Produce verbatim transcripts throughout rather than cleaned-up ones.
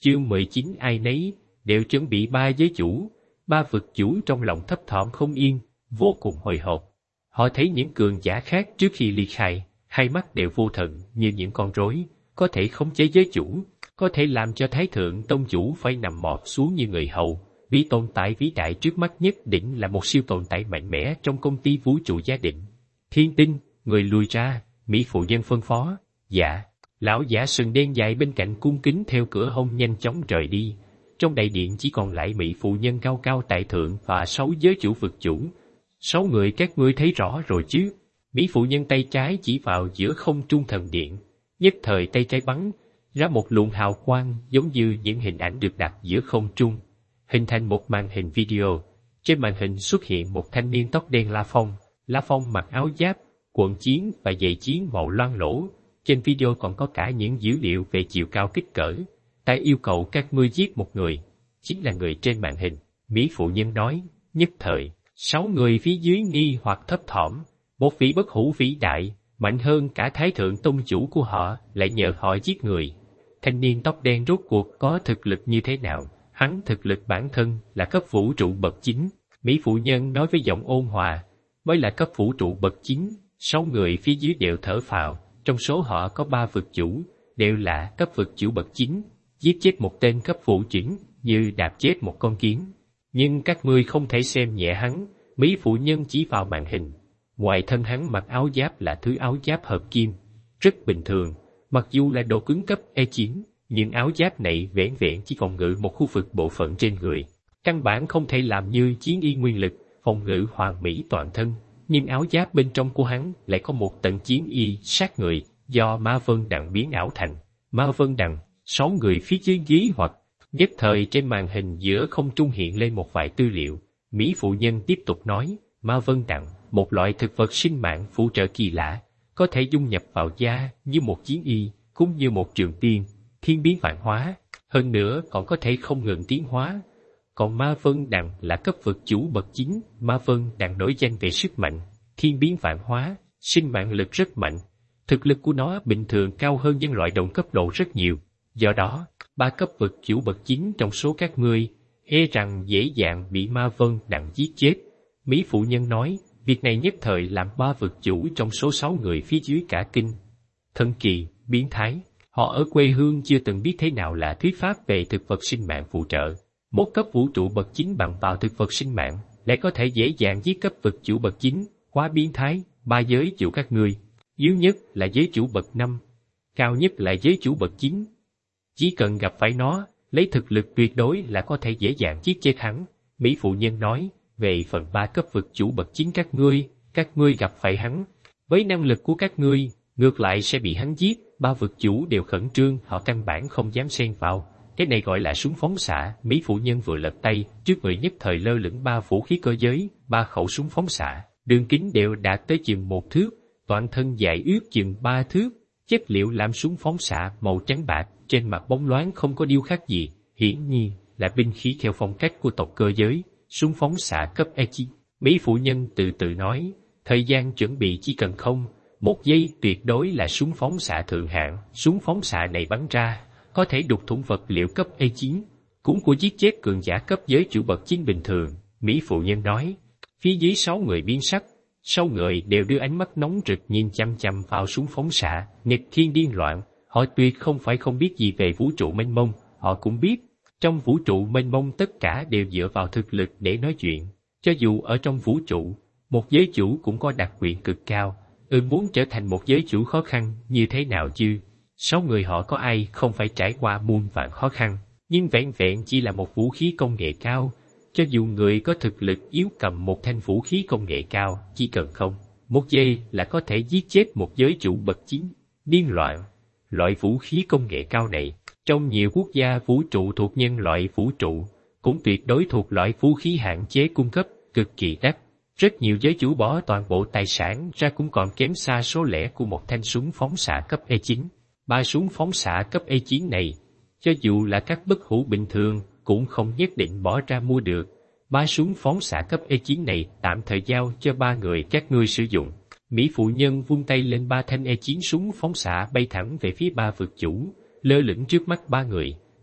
Chương mười chín ai nấy đều chuẩn bị ba giới chủ, ba vực chủ trong lòng thấp thỏm không yên, vô cùng hồi hộp. Họ thấy những cường giả khác trước khi ly khai, hai mắt đều vô thần như những con rối, có thể khống chế giới chủ, có thể làm cho Thái Thượng Tông Chủ phải nằm mọt xuống như người hầu. Vì tồn tại vĩ đại trước mắt nhất định là một siêu tồn tại mạnh mẽ trong công ty vũ trụ gia định. Thiên Tinh, người lùi ra, Mỹ phụ nhân phân phó. Dạ. Lão giả sừng đen dài bên cạnh cung kính theo cửa hông nhanh chóng rời đi. Trong đại điện chỉ còn lại Mỹ phụ nhân cao cao tại thượng và sáu giới chủ vực chủ. Sáu người các ngươi thấy rõ rồi chứ? Mỹ phụ nhân tay trái chỉ vào giữa không trung thần điện. Nhất thời tay trái bắn ra một luồng hào quang giống như những hình ảnh được đặt giữa không trung, hình thành một màn hình video. Trên màn hình xuất hiện một thanh niên tóc đen La Phong. La Phong mặc áo giáp, quần chiến và giày chiến màu loang lỗ. Trên video còn có cả những dữ liệu về chiều cao kích cỡ. Ta yêu cầu các ngươi giết một người, chính là người trên màn hình. Mỹ phụ nhân nói. Nhất thời, sáu người phía dưới nghi hoặc thấp thỏm. Một vị bất hủ vĩ đại, mạnh hơn cả Thái Thượng Tông Chủ của họ, lại nhờ họ giết người. Thanh niên tóc đen rốt cuộc có thực lực như thế nào? Hắn thực lực bản thân là cấp vũ trụ bậc chín. Mỹ phụ nhân nói với giọng ôn hòa, mới là cấp vũ trụ bậc chín. Sáu người phía dưới đều thở phào, trong số họ có ba vực chủ, đều là cấp vực chủ bậc chín. Giết chết một tên cấp vũ chuyển, như đạp chết một con kiến. Nhưng các ngươi không thể xem nhẹ hắn. Mỹ phụ nhân chỉ vào màn hình. Ngoài thân hắn mặc áo giáp là thứ áo giáp hợp kim, rất bình thường. Mặc dù là độ cứng cấp E chín, nhưng áo giáp này vẻn vẹn chỉ phòng ngự một khu vực bộ phận trên người. Căn bản không thể làm như chiến y nguyên lực, phòng ngự hoàn mỹ toàn thân. Nhưng áo giáp bên trong của hắn lại có một tầng chiến y sát người, do Ma Vân Đằng biến ảo thành. Ma Vân Đằng, sáu người phía dưới ghi hoặc. Nhất thời trên màn hình giữa không trung hiện lên một vài tư liệu. Mỹ phụ nhân tiếp tục nói, Ma Vân Đằng, một loại thực vật sinh mạng phụ trợ kỳ lạ, có thể dung nhập vào da như một chiến y, cũng như một trường tiên, thiên biến vạn hóa, hơn nữa còn có thể không ngừng tiến hóa. Còn Ma Vân Đằng là cấp vực chủ bậc chín. Ma Vân Đằng nổi danh về sức mạnh, thiên biến vạn hóa, sinh mạng lực rất mạnh. Thực lực của nó bình thường cao hơn nhân loại đồng cấp độ rất nhiều. Do đó, ba cấp vực chủ bậc chín trong số các ngươi, e rằng dễ dàng bị Ma Vân Đằng giết chết. Mỹ phụ nhân nói, việc này nhất thời làm ba vực chủ trong số sáu người phía dưới cả kinh. Thần kỳ, biến thái, họ ở quê hương chưa từng biết thế nào là thuyết pháp về thực vật sinh mạng phụ trợ. Một cấp vũ trụ bậc chín bằng vào thực vật sinh mạng, lại có thể dễ dàng giết cấp vực chủ bậc chín, quá biến thái. Ba giới chủ các ngươi, yếu nhất là giới chủ bậc năm, cao nhất là giới chủ bậc chín. Chỉ cần gặp phải nó, lấy thực lực tuyệt đối là có thể dễ dàng giết chết hắn. Mỹ phụ nhân nói, về phần ba cấp vực chủ bậc chín các ngươi, các ngươi gặp phải hắn, với năng lực của các ngươi, ngược lại sẽ bị hắn giết. Ba vực chủ đều khẩn trương, họ căn bản không dám xen vào. Cái này gọi là súng phóng xạ. Mỹ phụ nhân vừa lật tay, trước người nhất thời lơ lửng ba vũ khí cơ giới, ba khẩu súng phóng xạ, đường kính đều đạt tới chừng một thước, toàn thân dài ước chừng ba thước. Chất liệu làm súng phóng xạ màu trắng bạc, trên mặt bóng loáng không có điêu khắc gì, hiển nhiên là binh khí theo phong cách của tộc cơ giới. Súng phóng xạ cấp E chín. Mỹ phụ nhân từ từ nói, thời gian chuẩn bị chỉ cần không một giây, tuyệt đối là súng phóng xạ thượng hạng. Súng phóng xạ này bắn ra, có thể đục thủng vật liệu cấp E chín, cũng của giết chết cường giả cấp giới chủ bậc chín bình thường. Mỹ phụ nhân nói, phía dưới sáu người biến sắc, sáu người đều đưa ánh mắt nóng rực nhìn chăm chăm vào súng phóng xạ, nghịch thiên điên loạn. Họ tuyệt không phải không biết gì về vũ trụ mênh mông, họ cũng biết, trong vũ trụ mênh mông tất cả đều dựa vào thực lực để nói chuyện. Cho dù ở trong vũ trụ, một giới chủ cũng có đặc quyền cực cao. Ừ, muốn trở thành một giới chủ khó khăn như thế nào chứ? Sáu người họ có ai không phải trải qua muôn vạn khó khăn, nhưng vẹn vẹn chỉ là một vũ khí công nghệ cao. Cho dù người có thực lực yếu cầm một thanh vũ khí công nghệ cao, chỉ cần không một giây là có thể giết chết một giới chủ bậc chín. Điên loạn. Loại vũ khí công nghệ cao này, trong nhiều quốc gia vũ trụ thuộc nhân loại vũ trụ, cũng tuyệt đối thuộc loại vũ khí hạn chế cung cấp, cực kỳ đắt. Rất nhiều giới chủ bỏ toàn bộ tài sản ra cũng còn kém xa số lẻ của một thanh súng phóng xạ cấp E chín. Ba súng phóng xạ cấp E chín này, cho dù là các bất hủ bình thường, cũng không nhất định bỏ ra mua được. Ba súng phóng xạ cấp E chín này tạm thời giao cho ba người các ngươi sử dụng. Mỹ phụ nhân vung tay lên, ba thanh E chín súng phóng xạ bay thẳng về phía ba vực chủ, lơ lửng trước mắt ba người.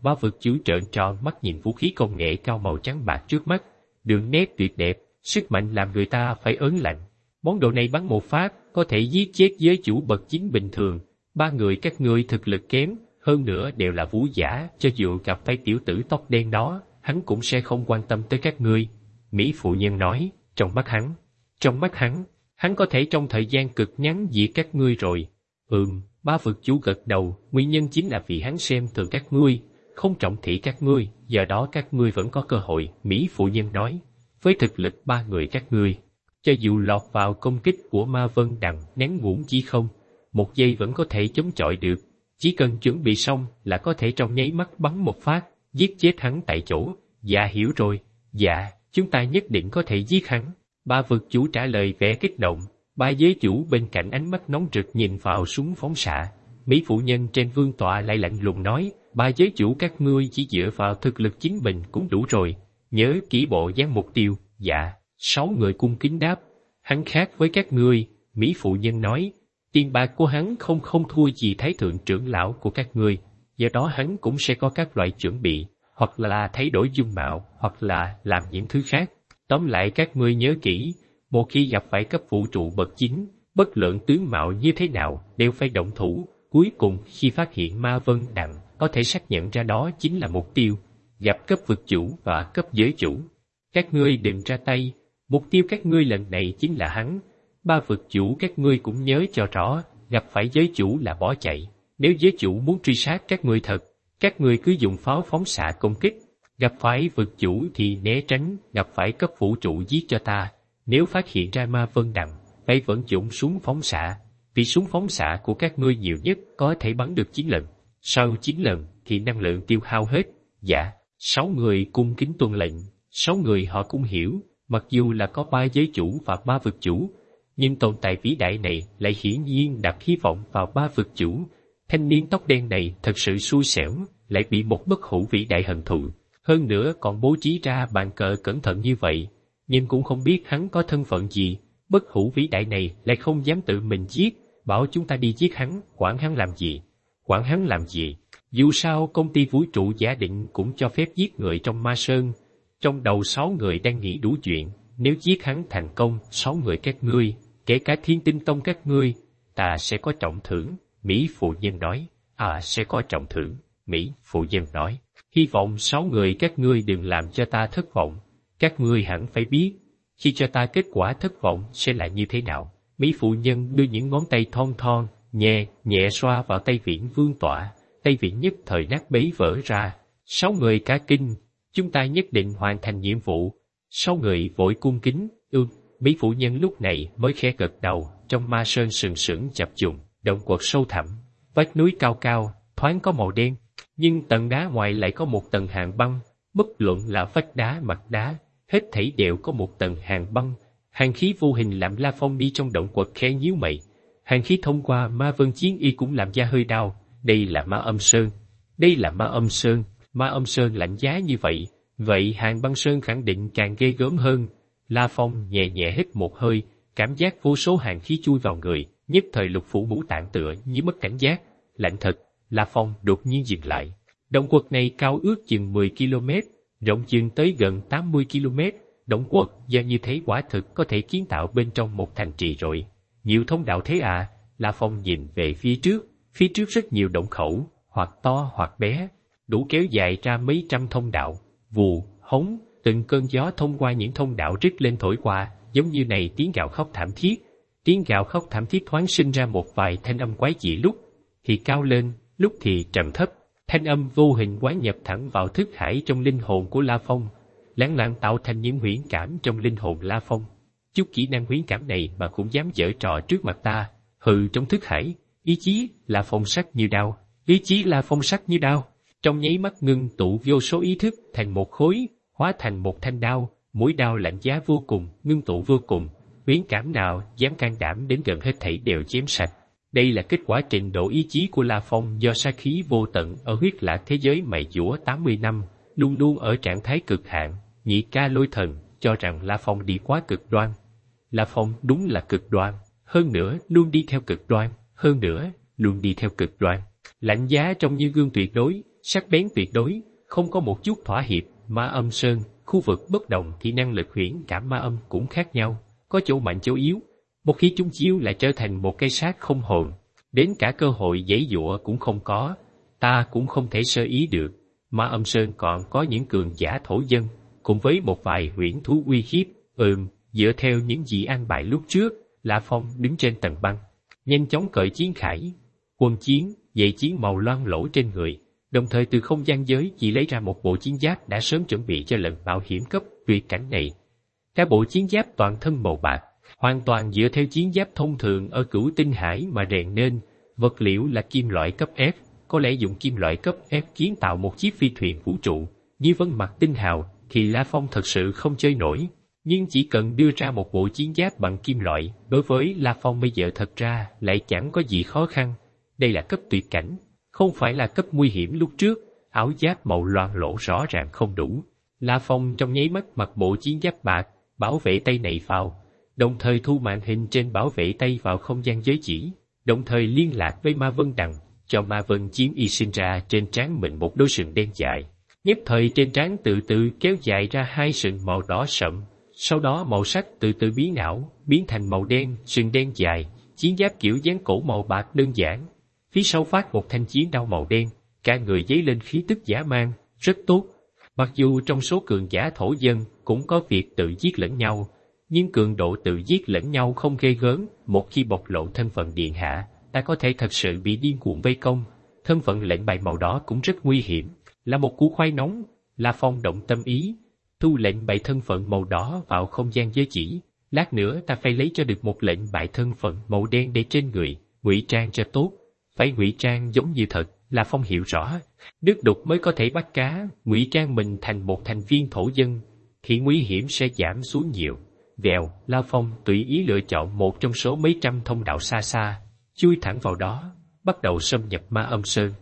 ba vực chủ trợn tròn mắt nhìn vũ khí công nghệ cao màu trắng bạc trước mắt, đường nét tuyệt đẹp, sức mạnh làm người ta phải ớn lạnh. Món đồ này bắn một phát, có thể giết chết giới chủ bậc chính bình thường. Ba người các ngươi thực lực kém, hơn nữa đều là vũ giả, cho dù gặp phải tiểu tử tóc đen đó, hắn cũng sẽ không quan tâm tới các ngươi. Mỹ phụ nhân nói, trong mắt hắn, trong mắt hắn, hắn có thể trong thời gian cực ngắn diệt các ngươi rồi. Ừm, ba vực chủ gật đầu, nguyên nhân chính là vì hắn xem thường các ngươi, không trọng thị các ngươi, giờ đó các ngươi vẫn có cơ hội, Mỹ phụ nhân nói. Với thực lực ba người các ngươi, cho dù lọt vào công kích của Ma Vân Đằng nén ngủn chỉ không, một giây vẫn có thể chống chọi được, chỉ cần chuẩn bị xong là có thể trong nháy mắt bắn một phát, giết chết hắn tại chỗ. Dạ hiểu rồi, dạ, chúng ta nhất định có thể giết hắn. Ba vực chủ trả lời vẻ kích động, ba giới chủ bên cạnh ánh mắt nóng rực nhìn vào súng phóng xạ. Mỹ phụ nhân trên vương tọa lại lạnh lùng nói, ba giới chủ các ngươi chỉ dựa vào thực lực chính mình cũng đủ rồi, nhớ kỹ bộ dáng mục tiêu. Dạ, sáu người cung kính đáp, hắn khác với các ngươi, Mỹ phụ nhân nói, tiền bạc của hắn không không thua gì thái thượng trưởng lão của các ngươi, do đó hắn cũng sẽ có các loại chuẩn bị, hoặc là thay đổi dung mạo, hoặc là làm những thứ khác. Tóm lại các ngươi nhớ kỹ, một khi gặp phải cấp vũ trụ bậc chính, bất luận tướng mạo như thế nào đều phải động thủ. Cuối cùng khi phát hiện Ma Vân Đằng, có thể xác nhận ra đó chính là mục tiêu. Gặp cấp vực chủ và cấp giới chủ, các ngươi đừng ra tay, mục tiêu các ngươi lần này chính là hắn. Ba vực chủ các ngươi cũng nhớ cho rõ, gặp phải giới chủ là bỏ chạy. Nếu giới chủ muốn truy sát các ngươi thật, các ngươi cứ dùng pháo phóng xạ công kích. Gặp phải vực chủ thì né tránh, gặp phải cấp vũ trụ giết cho ta. Nếu phát hiện ra Ma Vân Đằng, phải vận dụng súng phóng xạ, vì súng phóng xạ của các ngươi nhiều nhất có thể bắn được chín lần. Sau chín lần thì năng lượng tiêu hao hết. Dạ, sáu người cung kính tuân lệnh. Sáu người họ cũng hiểu, mặc dù là có ba giới chủ và ba vực chủ, nhưng tồn tại vĩ đại này lại hiển nhiên đặt hy vọng vào ba vực chủ. Thanh niên tóc đen này thật sự xui xẻo, lại bị một bất hủ vĩ đại hận thù. Hơn nữa còn bố trí ra bàn cờ cẩn thận như vậy, nhưng cũng không biết hắn có thân phận gì. Bất hủ vĩ đại này lại không dám tự mình giết, bảo chúng ta đi giết hắn, quản hắn làm gì? Quản hắn làm gì? Dù sao công ty vũ trụ giả định cũng cho phép giết người trong Ma Sơn. Trong đầu sáu người đang nghĩ đủ chuyện, nếu giết hắn thành công, sáu người các ngươi, kể cả Thiên Tinh Tông các ngươi, ta sẽ có trọng thưởng. Mỹ phụ nhân nói, à sẽ có trọng thưởng. Mỹ phụ nhân nói, hy vọng sáu người các ngươi đừng làm cho ta thất vọng. Các ngươi hẳn phải biết, khi cho ta kết quả thất vọng sẽ là như thế nào. Mỹ phụ nhân đưa những ngón tay thon thon, nhẹ, nhẹ xoa vào tay Viễn Vương tọa, tay Viễn nhất thời nát bấy vỡ ra. Sáu người cả kinh, chúng ta nhất định hoàn thành nhiệm vụ. Sáu người vội cung kính, ưm, Mỹ phụ nhân lúc này mới khẽ gật đầu. Trong Ma Sơn sừng sững chập trùng, động quật sâu thẳm, vách núi cao cao, thoáng có màu đen, nhưng tầng đá ngoài lại có một tầng hàn băng. Bất luận là vách đá mặt đá, hết thảy đều có một tầng hàn băng. Hàn khí vô hình làm La Phong đi trong động quật khẽ nhíu mày. Hàn khí thông qua Ma Vân Chiến Y cũng làm da hơi đau. Đây là Ma Âm Sơn. Đây là Ma Âm Sơn. Ma Âm Sơn lạnh giá như vậy, vậy Hàn Băng Sơn khẳng định càng ghê gớm hơn. La Phong nhẹ nhẹ hít một hơi, cảm giác vô số hàn khí chui vào người, nhất thời lục phủ ngũ tạng tựa như mất cảnh giác. Lạnh thật. La Phong đột nhiên dừng lại. Động quật này cao ước chừng mười ki lô mét, rộng chừng tới gần tám mươi ki lô mét. Động quật do như thế quả thực có thể kiến tạo bên trong một thành trì rồi. Nhiều thông đạo thế à? La Phong nhìn về phía trước, phía trước rất nhiều động khẩu, hoặc to hoặc bé, đủ kéo dài ra mấy trăm thông đạo. Vù, hống, từng cơn gió thông qua những thông đạo rít lên thổi qua, giống như này tiếng gào khóc thảm thiết. Tiếng gào khóc thảm thiết thoáng sinh ra một vài thanh âm quái dị, lúc thì cao lên, lúc thì trầm thấp. Thanh âm vô hình quán nhập thẳng vào thức hải trong linh hồn của La Phong, lẳng lặng tạo thành những huyễn cảm trong linh hồn La Phong. Chút kỹ năng huyễn cảm này mà cũng dám giở trò trước mặt ta? Hừ, trong thức hải, ý chí La Phong sắc như đao, ý chí La Phong sắc như đao. Trong nháy mắt ngưng tụ vô số ý thức thành một khối, hóa thành một thanh đao, mũi đao lạnh giá vô cùng, ngưng tụ vô cùng. Huyễn cảm nào dám can đảm đến gần hết thảy đều chém sạch. Đây là kết quả trình độ ý chí của La Phong do sát khí vô tận ở huyết lạc thế giới mày dũa tám mươi năm, luôn luôn ở trạng thái cực hạn. Nhị ca Lôi Thần cho rằng La Phong đi quá cực đoan. La Phong đúng là cực đoan, hơn nữa luôn đi theo cực đoan, hơn nữa luôn đi theo cực đoan. Lạnh giá trông như gương tuyệt đối, sắc bén tuyệt đối, không có một chút thỏa hiệp. Ma Âm Sơn, khu vực bất đồng thì năng lực huyễn cảm ma âm cũng khác nhau, có chỗ mạnh chỗ yếu. Một khi chúng chiếu lại trở thành một cây xác không hồn, đến cả cơ hội giãy giụa cũng không có, ta cũng không thể sơ ý được. Ma Âm Sơn còn có những cường giả thổ dân, cùng với một vài huyễn thú uy hiếp. Ừm, dựa theo những gì an bài lúc trước, Lã Phong đứng trên tầng băng, nhanh chóng cởi chiến khải, quân chiến, dây chiến màu loang lỗ trên người, đồng thời từ không gian giới chỉ lấy ra một bộ chiến giáp đã sớm chuẩn bị cho lần mạo hiểm cấp tuyệt cảnh này. Cả bộ chiến giáp toàn thân màu bạc, hoàn toàn dựa theo chiến giáp thông thường ở Cửu Tinh Hải mà rèn nên, vật liệu là kim loại cấp F, có lẽ dùng kim loại cấp F kiến tạo một chiếc phi thuyền vũ trụ, như vân mặt tinh hào, thì La Phong thật sự không chơi nổi. Nhưng chỉ cần đưa ra một bộ chiến giáp bằng kim loại, đối với La Phong bây giờ thật ra lại chẳng có gì khó khăn. Đây là cấp tuyệt cảnh, không phải là cấp nguy hiểm lúc trước. Áo giáp màu loang lỗ rõ ràng không đủ. La Phong trong nháy mắt mặc bộ chiến giáp bạc, bảo vệ tay này vào, đồng thời thu màn hình trên bảo vệ tay vào không gian giới chỉ, đồng thời liên lạc với Ma Vân Đằng, cho Ma Vân Chiến Y sinh ra trên trán mình một đôi sừng đen dài. Nhất thời trên trán từ từ kéo dài ra hai sừng màu đỏ sậm, sau đó màu sắc từ từ biến ảo, biến thành màu đen, sừng đen dài, chiến giáp kiểu dáng cổ màu bạc đơn giản. Phía sau phát một thanh chiến đao màu đen, cả người dấy lên khí tức dã man, rất tốt. Mặc dù trong số cường giả thổ dân cũng có việc tự giết lẫn nhau, nhưng cường độ tự giết lẫn nhau không ghê gớm. Một khi bộc lộ thân phận điện hạ, ta có thể thật sự bị điên cuồng vây công. Thân phận lệnh bài màu đỏ cũng rất nguy hiểm, là một củ khoai nóng. La Phong động tâm ý, thu lệnh bài thân phận màu đỏ vào không gian giới chỉ. Lát nữa ta phải lấy cho được một lệnh bài thân phận màu đen để trên người, ngụy trang cho tốt. Phải ngụy trang giống như thật. La Phong hiểu rõ, nước đục mới có thể bắt cá, ngụy trang mình thành một thành viên thổ dân, thì nguy hiểm sẽ giảm xuống nhiều. Vèo, La Phong tùy ý lựa chọn một trong số mấy trăm thông đạo xa xa, chui thẳng vào đó, bắt đầu xâm nhập Ma Âm Sơn.